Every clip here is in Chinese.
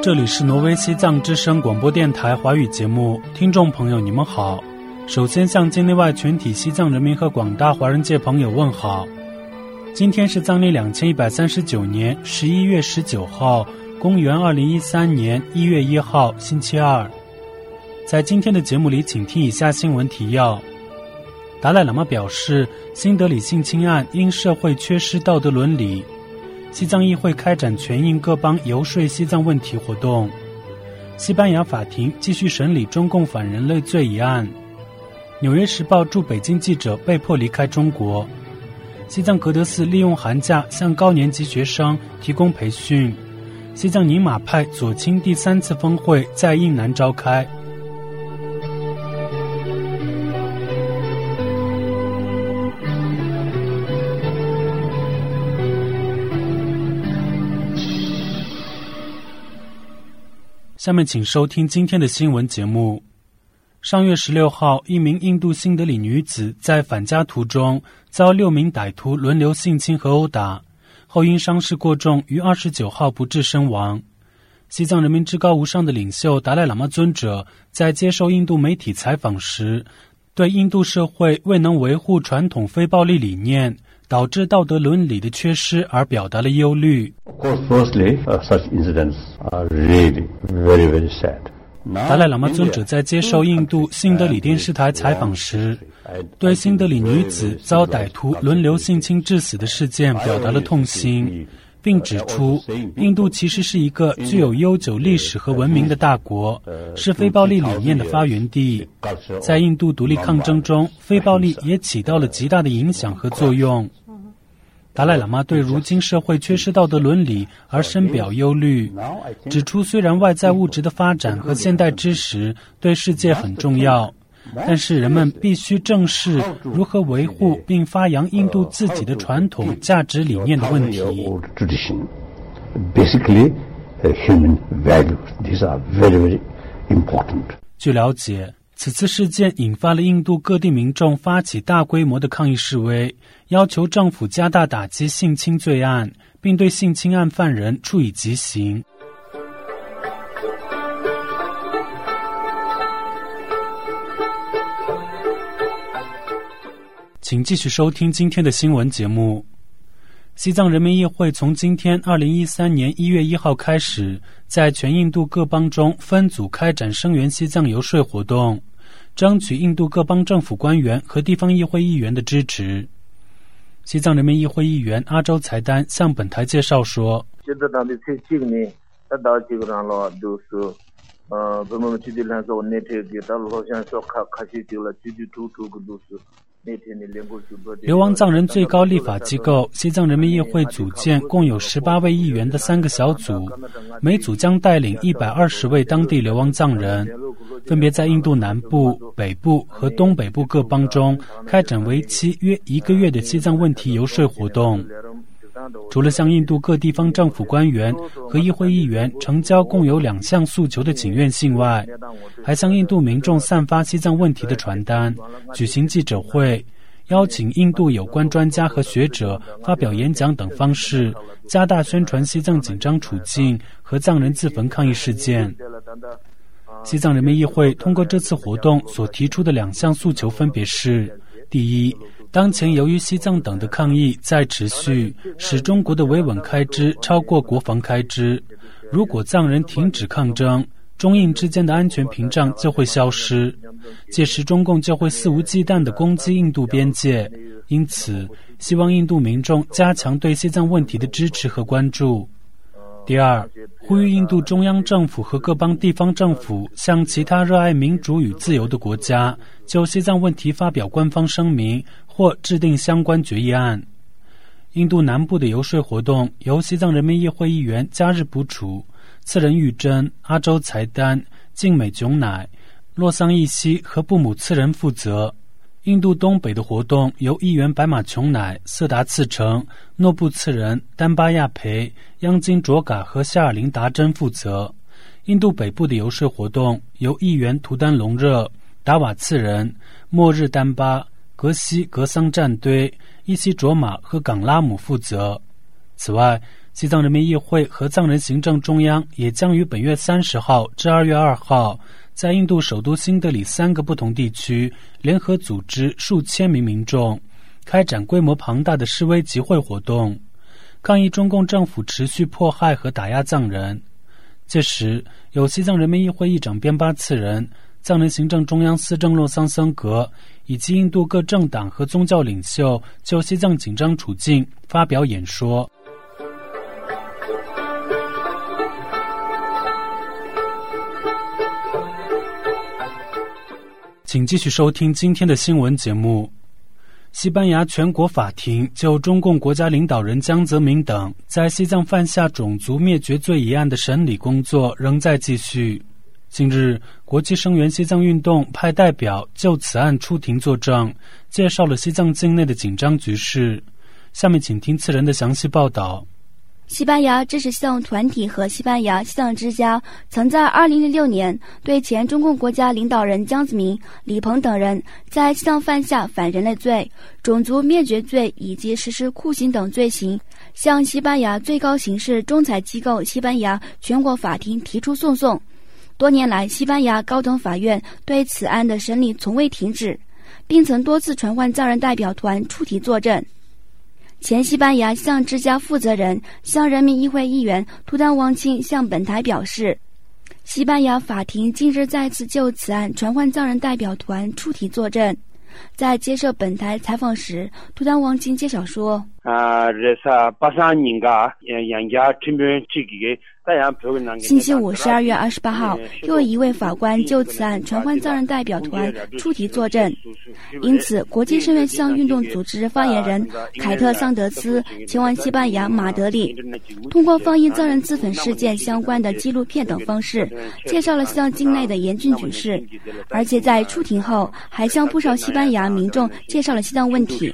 这里是挪威西藏之声广播电台华语节目，听众朋友你们好。首先向境内外全体西藏人民和广大华人界朋友问好。今天是藏历2139年11月19号，公元2013年1月1号，星期二。在今天的节目里，请听以下新闻提要。达赖喇嘛表示，新德里性侵案因社会缺失道德伦理。西藏议会开展全印各邦游说西藏问题活动。西班牙法庭继续审理中共反人类罪一案。纽约时报驻北京记者被迫离开中国。西藏格德寺利用寒假向高年级学生提供培训。西藏宁玛派左倾第3次峰会在印南召开。下面请收听今天的新闻节目。上月16号，一名印度新德里女子在返家途中遭6名歹徒轮流性侵和殴打，后因伤势过重于29号不治身亡。西藏人民至高无上的领袖达赖喇嘛尊者在接受印度媒体采访时，对印度社会未能维护传统非暴力理念，导致道德伦理的缺失而表达了忧虑。 Firstly, such incidents are really very, very sad. 达赖喇嘛尊者在接受印度新德里电视台采访时，对新德里女子遭歹徒轮流性侵致死的事件表达了痛心，并指出，印度其实是一个具有悠久历史和文明的大国，是非暴力理念的发源地。在印度独立抗争中，非暴力也起到了极大的影响和作用。达赖喇嘛对如今社会缺失道德伦理而深表忧虑，指出虽然外在物质的发展和现代知识对世界很重要，但是人们必须正视如何维护并发扬印度自己的传统价值理念的问题。 Human values, these are very, very important. 据了解，此次事件引发了印度各地民众发起大规模的抗议示威，要求政府加大打击性侵罪案，并对性侵案犯人处以极刑。请继续收听今天的新闻节目。西藏人民议会从今天2013年1月1号开始，在全印度各邦中分组开展声援西藏游说活动，争取印度各邦政府官员和地方议会议员的支持。西藏人民议会议员阿周才丹向本台介绍说，流亡藏人最高立法机构西藏人民议会组建共有18位议员的3个小组，每组将带领120位当地流亡藏人，分别在印度南部、北部和东北部各邦中开展为期约1个月的西藏问题游说活动。除了向印度各地方政府官员和议会议员呈交共有2项诉求的请愿信外，还向印度民众散发西藏问题的传单，举行记者会，邀请印度有关专家和学者发表演讲等方式，加大宣传西藏紧张处境和藏人自焚抗议事件。西藏人民议会通过这次活动所提出的2项诉求分别是：第一，当前由于西藏等的抗议在持续，使中国的维稳开支超过国防开支。如果藏人停止抗争，中印之间的安全屏障就会消失，届时中共就会肆无忌惮地攻击印度边界。因此，希望印度民众加强对西藏问题的支持和关注。第二，呼吁印度中央政府和各邦地方政府向其他热爱民主与自由的国家就西藏问题发表官方声明或制定相关决议案。印度南部的游说活动由西藏人民议会议员加日卜楚、次仁玉珍、阿周才丹、静美炯乃、洛桑义熙和布姆次仁负责。印度东北的活动由议员白马琼乃、色达次成、诺布次仁、丹巴亚培、央金卓嘎和夏尔林达珍负责。印度北部的游说活动由议员图丹隆热、达瓦次仁、末日丹巴、格西格桑战堆、伊西卓玛和冈拉姆负责。此外， 西藏人民议会和藏人行政中央也将于本月30号至2月2号在印度首都新德里3个不同地区联合组织数千名民众开展规模庞大的示威集会活动，抗议中共政府持续迫害和打压藏人。届时，有西藏人民议会议长边巴次仁、藏人行政中央司政洛桑森格以及印度各政党和宗教领袖就西藏紧张处境发表演说。请继续收听今天的新闻节目。西班牙全国法庭就中共国家领导人江泽民等在西藏犯下种族灭绝罪一案的审理工作仍在继续。近日，国际声援西藏运动派代表就此案出庭作证，介绍了西藏境内的紧张局势。下面请听次人的详细报道。 西班牙支持西藏团体和西班牙西藏之家曾在2006年对前中共国家领导人江泽民、李鹏等人在西藏犯下反人类罪、种族灭绝罪以及实施酷刑等罪行，向西班牙最高刑事仲裁机构西班牙全国法庭提出诉讼。多年来，西班牙高等法院对此案的审理从未停止，并曾多次传唤藏人代表团出庭作证。前西班牙西藏之家负责人、西藏人民议会议员图丹王清向本台表示，西班牙法庭近日再次就此案传唤藏人代表团出庭作证。在接受本台采访时，图丹王清介绍说，星期五12月28号，又有一位法官就此案传唤藏人代表团出庭作证。因此，国际声援西藏运动组织发言人凯特桑德斯前往西班牙马德里，通过放映藏人自焚事件相关的纪录片等方式，介绍了西藏境内的严峻局势，而且在出庭后还向不少西班牙民众介绍了西藏问题。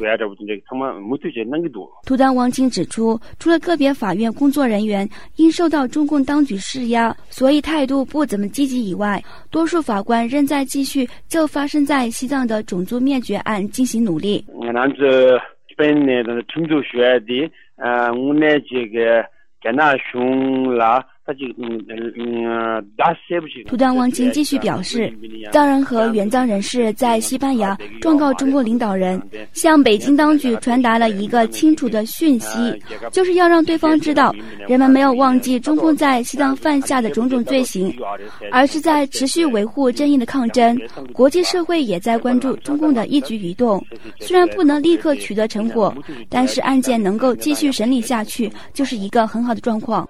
图丹王清指出，除了个别法院工作人员因受到中共当局施压，所以态度不怎么积极以外，多数法官仍在继续就发生在西藏的种族灭绝案进行努力。图丹王清继续表示，藏人和援藏人士在西班牙状告中国领导人，向北京当局传达了一个清楚的讯息，就是要让对方知道，人们没有忘记中共在西藏犯下的种种罪行，而是在持续维护正义的抗争。国际社会也在关注中共的一举一动，虽然不能立刻取得成果，但是案件能够继续审理下去，就是一个很好的状况。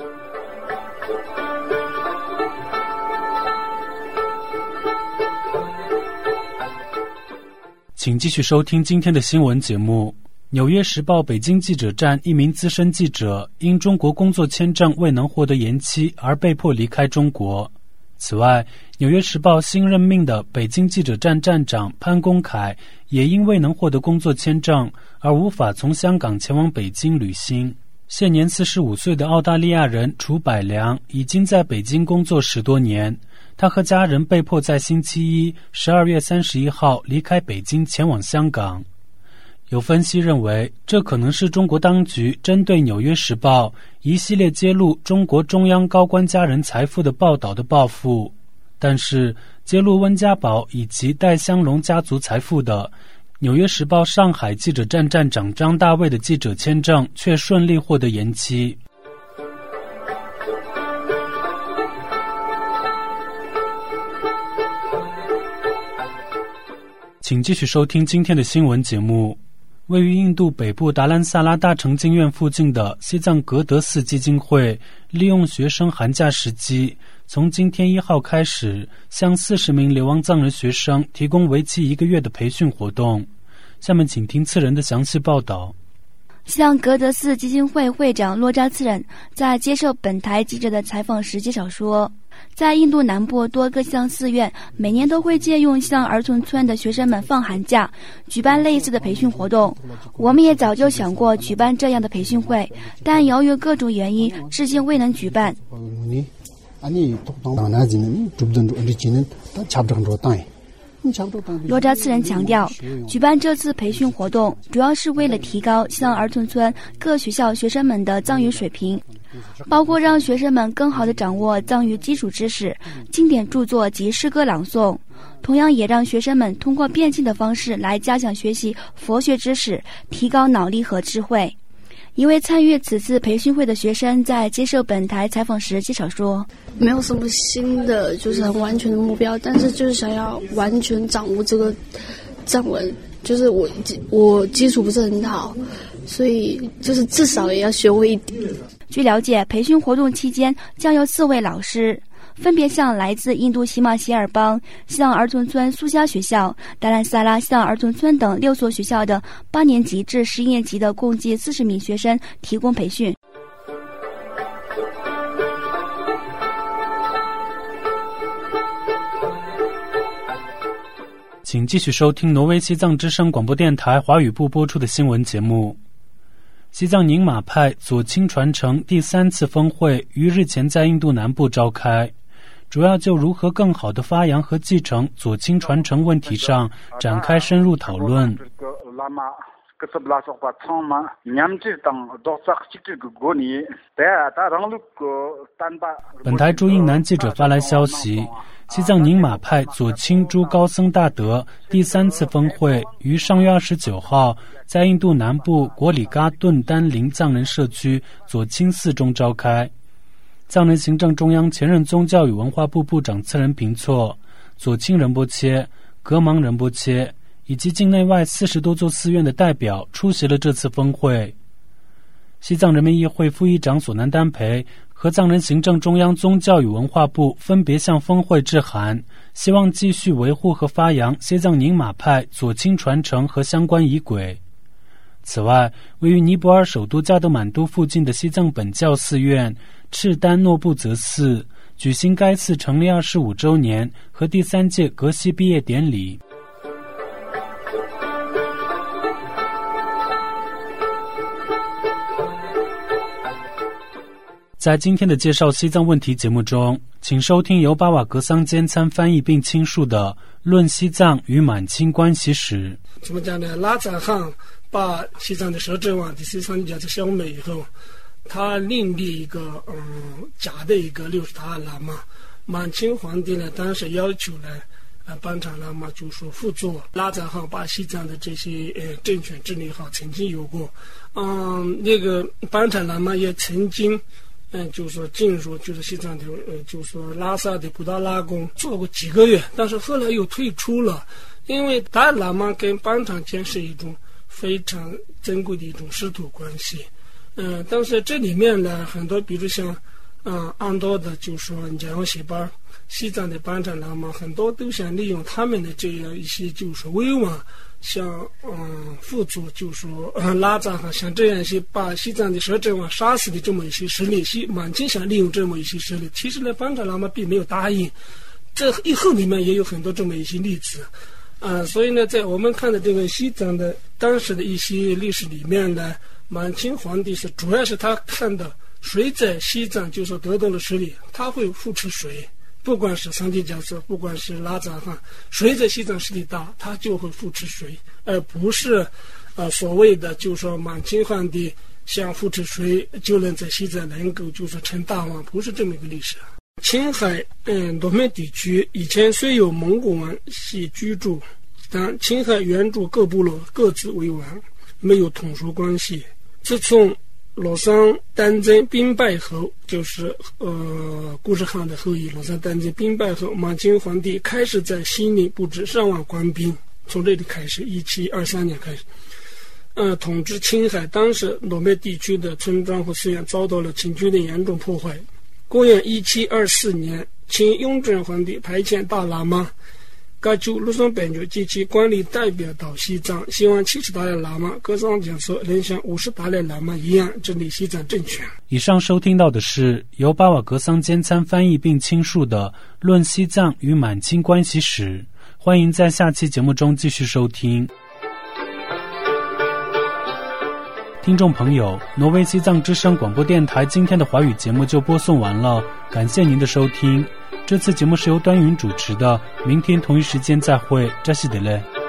请继续收听今天的新闻节目。纽约时报北京记者站一名资深记者因中国工作签证未能获得延期而被迫离开中国。此外，纽约时报新任命的北京记者站站长潘公凯也因未能获得工作签证而无法从香港前往北京旅行。现年45岁的澳大利亚人楚百良已经在北京工作10多年，他和家人被迫在星期一12月31号离开北京前往香港。有分析认为，这可能是中国当局针对《纽约时报》一系列揭露中国中央高官家人财富的报道的报复。但是，揭露温家宝以及戴香龙家族财富的《纽约时报》上海记者站站长张大卫的记者签证却顺利获得延期。请继续收听今天的新闻节目。位于印度北部达兰萨拉大成经院附近的西藏格德寺基金会，利用学生寒假时机，从今天1号开始，向40名流亡藏人学生提供为期1个月的培训活动。下面请听次人的详细报道。 西藏格德寺基金会会长洛扎次仁在接受本台记者的采访时介绍说，在印度南部多个西藏寺院每年都会借用西藏儿童村的学生们放寒假，举办类似的培训活动。我们也早就想过举办这样的培训会，但由于各种原因至今未能举办。 罗扎次人强调，举办这次培训活动主要是为了提高西藏儿童村各学校学生们的藏语水平，包括让学生们更好地掌握藏语基础知识、经典著作及诗歌朗诵，同样也让学生们通过变性的方式来加强学习佛学知识，提高脑力和智慧。一位参与此次培训会的学生在接受本台采访时介绍说， 没有什么新的就是很完全的目标，但是就是想要完全掌握这个藏文，就是我基础不是很好，所以就是至少也要学会一点。 据了解，培训活动期间将有4位老师分别向来自印度喜马偕尔邦西藏儿童村苏虾学校、达兰萨拉西藏儿童村等6所学校的8年级至11年级的共计40名学生提供培训。 请继续收听挪威西藏之声广播电台华语部播出的新闻节目。西藏宁玛派左倾传承第3次峰会于日前在印度南部召开，主要就如何更好地发扬和继承左倾传承问题上展开深入讨论。本台驻印南记者发来消息，西藏宁玛派左倾诸高僧大德第3次峰会于上月29号在印度南部果里嘎顿丹林藏人社区左倾寺中召开。藏人行政中央前任宗教与文化部部长次仁平措、左倾仁波切、格芒仁波切以及境内外40多座寺院的代表出席了这次峰会。西藏人民议会副议长索南丹培和藏人行政中央宗教与文化部分别向峰会致函，希望继续维护和发扬西藏宁玛派左倾传承和相关仪轨。此外，位于尼泊尔首都加德满都附近的西藏本教寺院赤丹诺布泽寺举行该寺成立25周年和第3届格西毕业典礼。在今天的介绍西藏问题节目中，请收听由巴瓦格桑坚参翻译并倾述的《论西藏与满清关系史》。 怎么讲呢？拉赞汗把西藏的摄政王第13家消灭以后，他另立一个假的一个60塔喇嘛。满清皇帝呢，当时要求呢，班禅喇嘛就说辅佐拉赞汗把西藏的这些政权治理好，曾经有过。那个班禅喇嘛也曾经。就是说进入就是西藏的就是说拉萨的布达拉宫做过几个月，但是后来又退出了，因为达赖喇嘛跟班禅间是一种非常珍贵的一种师徒关系。但是这里面呢，很多比如像安多的就是说你讲写班西藏的班禅喇嘛，很多都想利用他们的这样一些就是说威望，像辅佐就是说拉赞汗像这样一些把西藏的摄政王杀死的这么一些实力，满清想利用这么一些实力，其实呢班禅喇嘛并没有答应。这以后里面也有很多这么一些例子所以呢，在我们看的这个西藏的当时的一些历史里面呢，满清皇帝是主要是他看到谁在西藏就是说得到了实力，他会扶持谁。不管是桑吉加斯，不管是拉赞汗，谁在西藏势力大，他就会扶持谁，而不是所谓的就是说满清皇帝想扶持谁就能在西藏能够就是成大王，不是这么一个历史。青海罗面地区以前虽有蒙古王系居住，但青海原住各部落各自为王，没有统属关系。自从罗桑丹增兵败后，就是固始汗的后裔罗桑丹增兵败后，满清皇帝开始在西宁布置上万官兵，从这里开始1723年开始统治青海。当时罗面地区的村庄和寺院遭到了清军的严重破坏。公元1724年，清雍正皇帝派遣大喇嘛噶就鲁松本就及其官吏代表到西藏，希望70达赖喇嘛各藏讲说能像50达赖喇嘛一样治理西藏政权。 以上收听到的是由巴瓦格桑坚参翻译并倾述的《论西藏与满清关系史》，欢迎在下期节目中继续收听。听众朋友，挪威西藏之声广播电台今天的华语节目就播送完了，感谢您的收听。 这次节目是由端云主持的，明天同一时间再会，扎西德勒。